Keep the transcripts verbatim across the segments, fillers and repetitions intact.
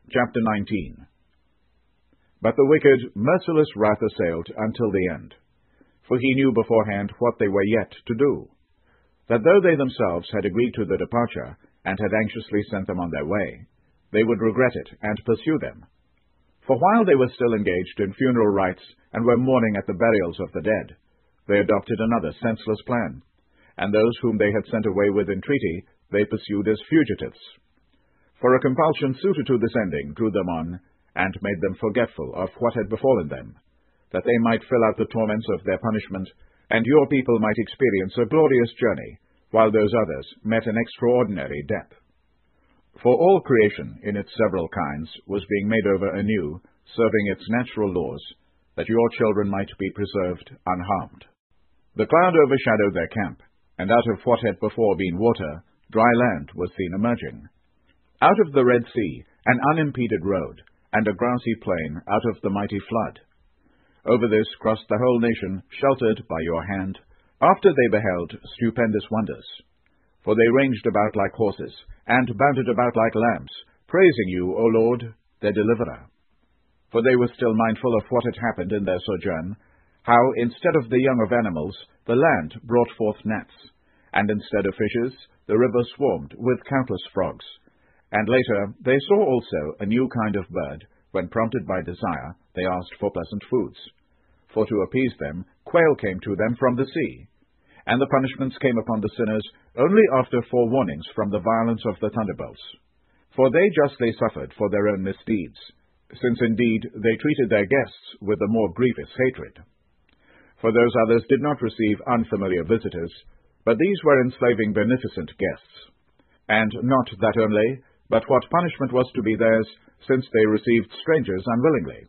Chapter nineteen. But the wicked, merciless wrath assailed until the end. For he knew beforehand what they were yet to do, that though they themselves had agreed to the departure, and had anxiously sent them on their way, they would regret it, and pursue them. For while they were still engaged in funeral rites, and were mourning at the burials of the dead, they adopted another senseless plan, and those whom they had sent away with entreaty, they pursued as fugitives. For a compulsion suited to this ending drew them on, and made them forgetful of what had befallen them, that they might fill out the torments of their punishment, and your people might experience a glorious journey, while those others met an extraordinary death. For all creation, in its several kinds, was being made over anew, serving its natural laws, that your children might be preserved unharmed. The cloud overshadowed their camp, and out of what had before been water, dry land was seen emerging. Out of the Red Sea, an unimpeded road, and a grassy plain out of the mighty flood. Over this crossed the whole nation, sheltered by your hand, after they beheld stupendous wonders. For they ranged about like horses, and bounded about like lambs, praising you, O Lord, their deliverer. For they were still mindful of what had happened in their sojourn, how, instead of the young of animals, the land brought forth gnats, and instead of fishes, the river swarmed with countless frogs. And later they saw also a new kind of bird, when prompted by desire, they asked for pleasant foods. For to appease them, quail came to them from the sea. And the punishments came upon the sinners only after forewarnings from the violence of the thunderbolts. For they justly suffered for their own misdeeds, since indeed they treated their guests with a more grievous hatred. For those others did not receive unfamiliar visitors, but these were enslaving beneficent guests. And not that only, but what punishment was to be theirs, since they received strangers unwillingly.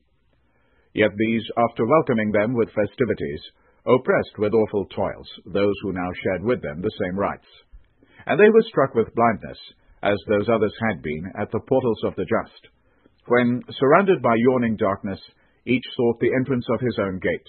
Yet these, after welcoming them with festivities, oppressed with awful toils those who now shared with them the same rites. And they were struck with blindness, as those others had been at the portals of the just, when, surrounded by yawning darkness, each sought the entrance of his own gate.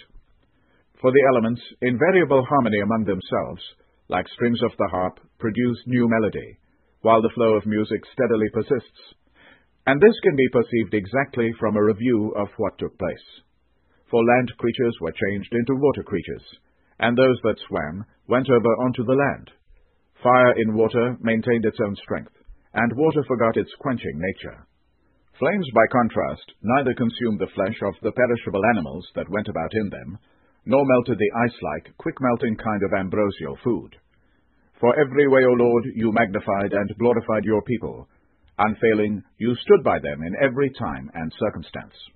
For the elements, in variable harmony among themselves, like strings of the harp, produce new melody, while the flow of music steadily persists. And this can be perceived exactly from a review of what took place. For land creatures were changed into water creatures, and those that swam went over onto the land. Fire in water maintained its own strength, and water forgot its quenching nature. Flames, by contrast, neither consumed the flesh of the perishable animals that went about in them, nor melted the ice-like, quick-melting kind of ambrosial food. For every way, O Lord, you magnified and glorified your people. Unfailing, you stood by them in every time and circumstance.